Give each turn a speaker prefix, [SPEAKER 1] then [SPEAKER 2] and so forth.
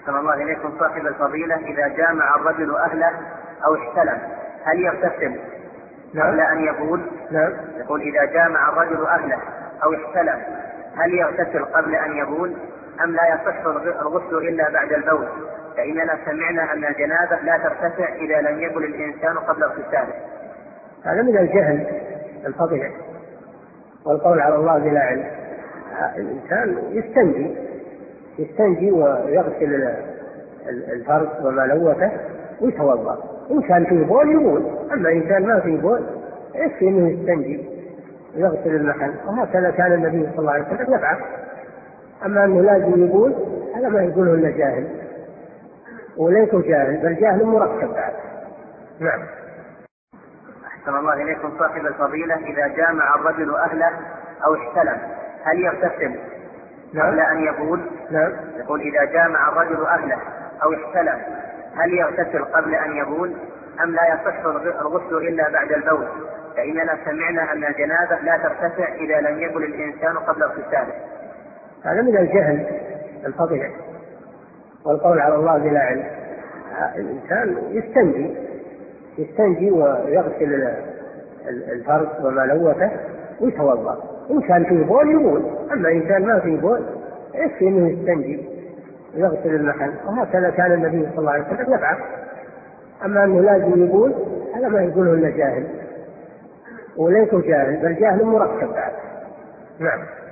[SPEAKER 1] أحسن الله إليكم صاحب الفضيلة، إذا جامع الرجل أهله أو احتلم هل يغتسل قبل أن يبول؟
[SPEAKER 2] نعم.
[SPEAKER 1] يقول إذا جامع الرجل أهله أو احتلم هل يغتسل قبل أن يبول أم لا يصح الغسل إلا بعد البول؟ فإننا سمعنا أن الجنابة لا ترتفع إذا لم يبل الإنسان قبل اغتساله.
[SPEAKER 2] هذا من الجهل الفظيع والقول على الله بلا علم. الإنسان يستنجي ويغسل الفرج وما لوثه ويتوضأ. إن كان فيه بول يبول، أما إن كان ما فيه بول يكفي أنه يستنجي ويغسل المحل، وهكذا كان النبي صلى الله عليه وسلم يفعل. أما أنه لازم يبول هذا ما يقوله إلا جاهل، وليس جاهل بل جاهل مركب بعد. نعم.
[SPEAKER 1] أحسن الله إليكم صاحب الفضيلة، إذا جامع الرجل أهله أو احتلم هل يغتسل قبل أن يبول؟
[SPEAKER 2] نعم.
[SPEAKER 1] يقول إذا جامع الرجل أهله أو احتلم هل يغتسل قبل أن يبول أم لا يصح الغسل إلا بعد البول؟ فإننا سمعنا أن الجنابة لا ترتفع إذا لم يبل الإنسان قبل اغتساله.
[SPEAKER 2] هذا من الجهل الفظيع والقول على الله بلا علم. الإنسان يستنجي ويغسل الفرج وما لوثه ويتوضأ. إن كان فيه بول يبول، أما إن كان ما فيه بول يكفي أنه يستنجي ويغسل المحل، وهكذا كان النبي صلى الله عليه وسلم يفعل. أما أنه لازم يبول هذا ما يقوله إلا جاهل، وليس جاهل بل جاهل مركب بعد. نعم.